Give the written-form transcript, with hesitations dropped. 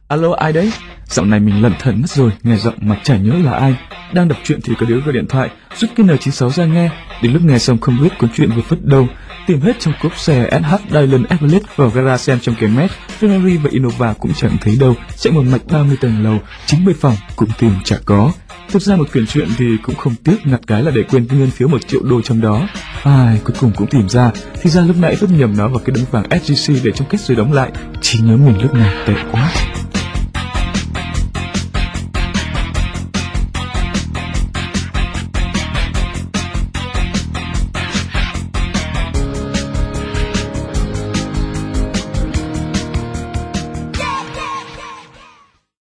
Alo, ai đấy? Dạo này mình lẩn thẩn mất rồi, nghe giọng mà chả nhớ là ai. Đang đọc truyện thì có đứa gọi điện thoại, rút cái N96 ra nghe. Đến lúc nghe xong không biết cuốn truyện vừa phất đâu. Tìm hết trong cốp xe SH Dylan Everett vào gara xem trong cái mét, Ferrari và Innova cũng chẳng thấy đâu. Chạy một mạch 30 tầng lầu, 90 phòng cũng tìm chả có. Thực ra một quyển truyện thì cũng không tiếc, ngặt cái là để quên nguyên phiếu 1 triệu đô trong đó. Ai cuối cùng cũng tìm ra, thì ra lúc nãy vứt nhầm nó vào cái đống vàng SJC để trong kết rồi đóng lại. Chỉ nhớ mình lúc này tệ quá.